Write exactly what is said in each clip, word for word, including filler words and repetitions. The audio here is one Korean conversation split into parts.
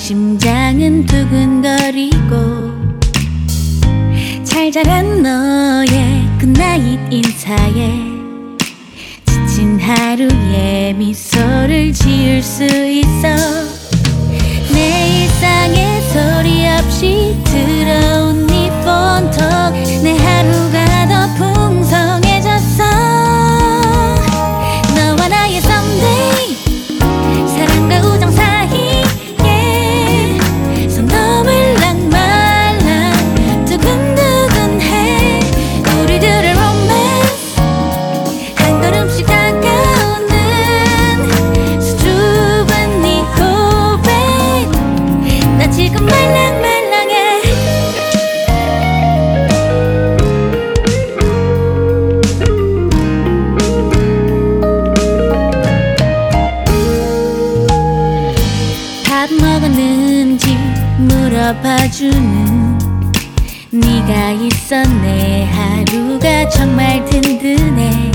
심장은 두근거리고 잘 자란 너의 굿나잇 인사에 지친 하루에 미소를 지을 수 있어. 내 일상에 소리 없이 들어온 네 폰톡, 내 하루가 더 풍성해졌어. 너와 나의 someday, 사랑과 우정 사이에 손 넘을랑 말랑 두근두근해. 우리들의 romance 한 걸음씩 다가오는 수줍은 네 고백, 나 지금 말랑말랑해. 밥 먹었는지 물어봐주는 네가 있어 내 하루가 정말 든든해.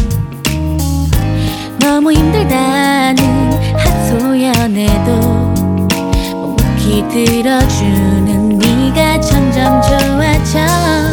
너무 힘들다는 하소연에도 묵묵히 들어주는 네가 점점 좋아져.